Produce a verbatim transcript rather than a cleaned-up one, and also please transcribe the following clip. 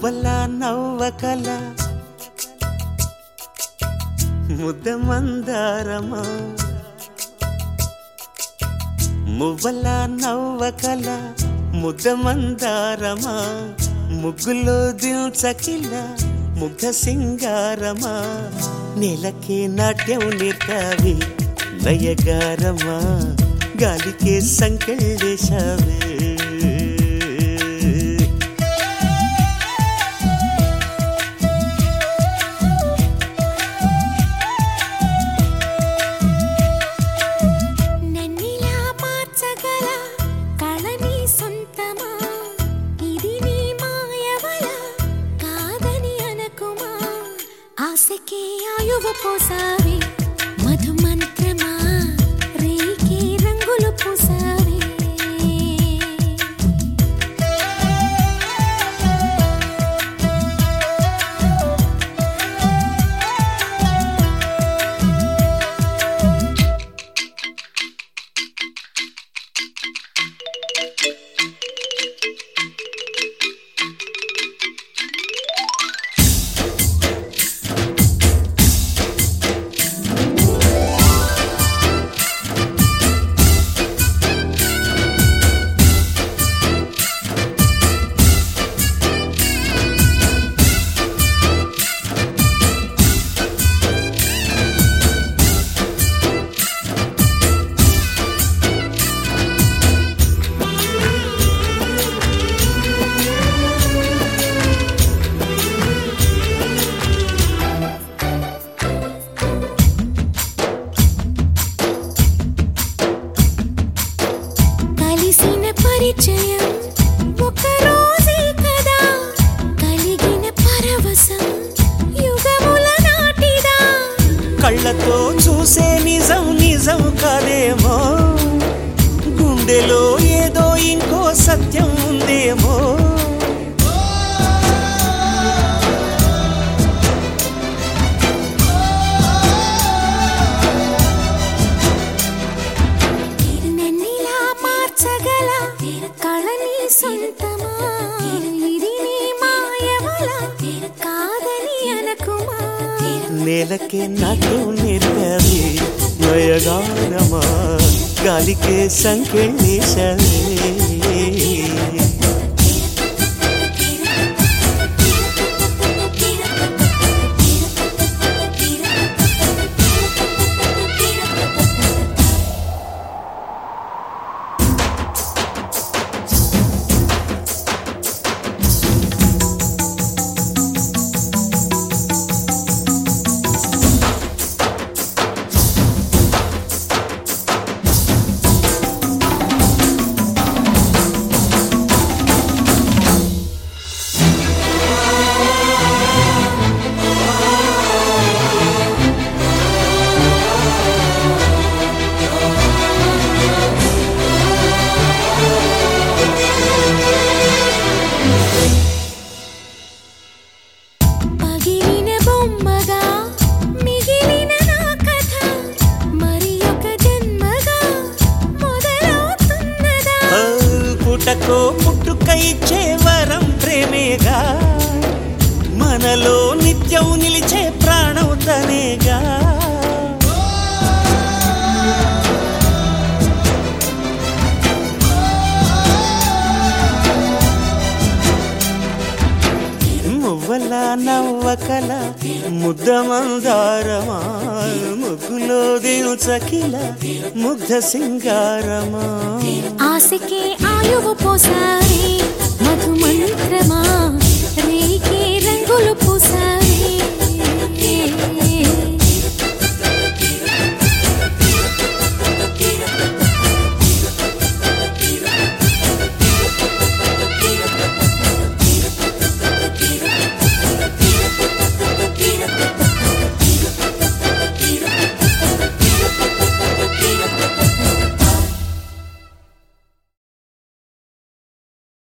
మువ్వల నవ్వకల ముద్ద మందారమా మువ్వల నవ్వకల ముద్ద మందారమా ముగ్గులో దిల్చకిల ముగ్ధ సింగారమా నేలకే నాట్యం నేర్తావి నయగారమా గాలికే సంకెళ్ళేశావే ఆశకే ఆయువు పోసావే మధు మంత్రమా రేకే రంగులు పోసావే పరిచయం ఒక రోజే కదా కలిగిన పరవశం యుగముల నాటిదా కళ్ళతో చూసే నిజం నిజం కాదేమో గుండెలో ఏదో ఇంకో సత్యం ఉందేమో సొంతమా ఇది నీ మాయవల కాదని అనకుమా నేలకే నాటు నేర్పవి నయగారమా గాలికే సంకెళ్ళేశావే పుట్టకో పుట్టుక ఇచ్చే వరం ప్రేమేగా మనలో నిత్యం నిలిచే ప్రాణం తనేగా మువ్వల నవ్వకల ముద్ద మందారమా ముగ్గులో దిల్చకిల ముగ్ధ సింగారమా ఆశకే ఆయువు పోసావే మధు మంత్రమా రేకే రంగులు పోసావే